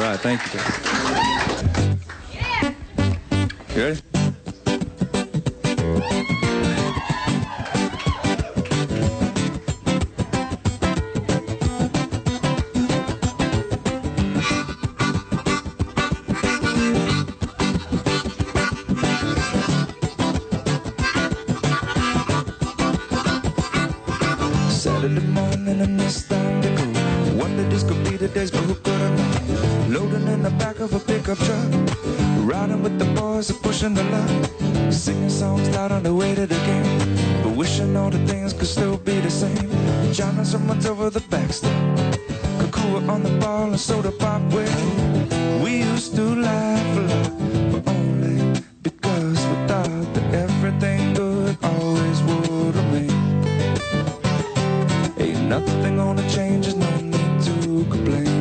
right, thank you, guys. You ready? Saturday morning and it's time to go. Wonder this could be the days, but who could have known? Loading in the back of a pickup truck, riding with the boys and pushing the luck, singing songs loud on the way to the game, but wishing all the things could still be the same. Jotting someone's over the backstop, Kakua on the ball and soda pop with. We used to laugh a lot, but only because we thought that everything good always would remain. Ain't nothing gonna change, there's no need to complain.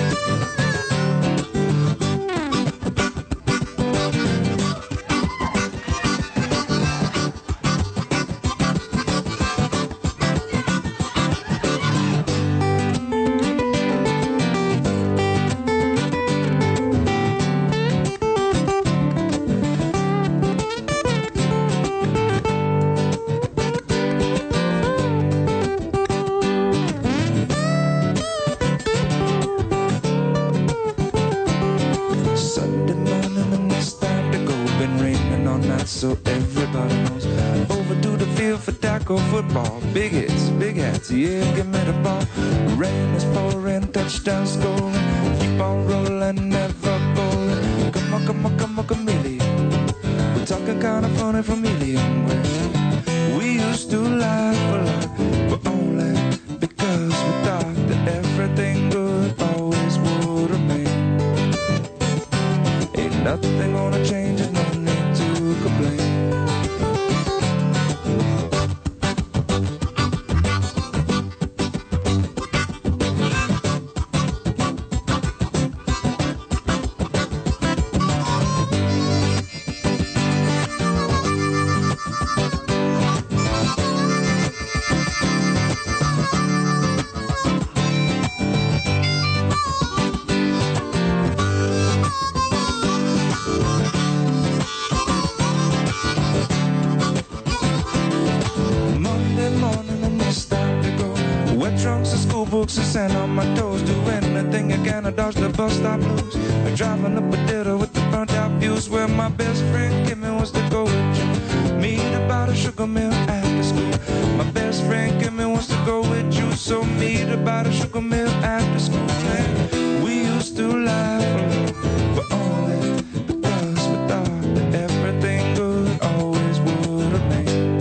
So everybody knows. Overdue the field for tackle football. Big hits, big hats, yeah, give me the ball. Rain is pouring, touchdown scoring. Keep on rolling, never bowling. Come on, come on, come on, chameleon. We're talking kind of funny from Ilium. We used to laugh a lot, but only because we thought that everything good always would remain. Ain't nothing gonna change, there's no need to complain. Books and sand on my toes. Do anything I can to dodge the bus stop blues. I'm driving up a ditto with the burnt out views, where my best friend Kimmy wants to go with you. Meet about a sugar mill after school. My best friend Kimmy wants to go with you. So meet about a sugar mill after school. And we used to laugh a lot, but only because we thought that everything good always would remain.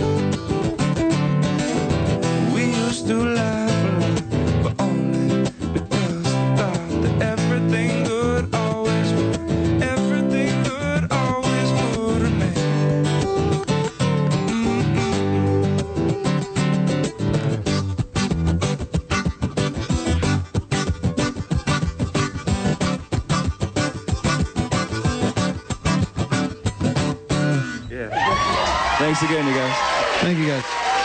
We used to laugh a lot, but only because we thought that everything good always would, everything good always would remain. Yeah. Thanks again, you guys. Thank you, guys.